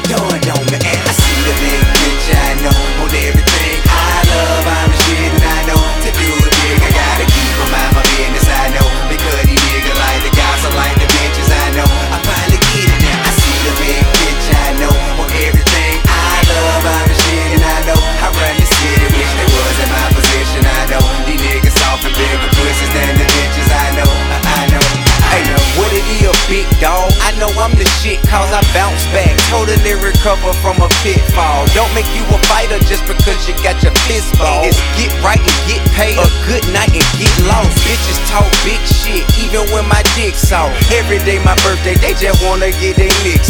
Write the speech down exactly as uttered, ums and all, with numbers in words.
it dawned on me, and I see the big picture. I know on everything I love, I'm the shit, and I know to do it big, I gotta keep on mind my business. I know because these niggas like the gossip, like the bitches. I know I finally get it now. I see the big picture. I know on everything I love, I'm the shit, and I know I run the city. Wish they was in my position. I know these niggas soft and bigger pussies than the bitches. I know, I, I know. Hey, what it is, big dog? I know I'm the shit, cause I bounce back, totally recover from a pitfall. Don't make you a fighter just because you got your fist ball. It's get right and get paid, a good night and get lost. Bitches talk big shit, even when my dick's off. Every day my birthday, they just wanna get their licks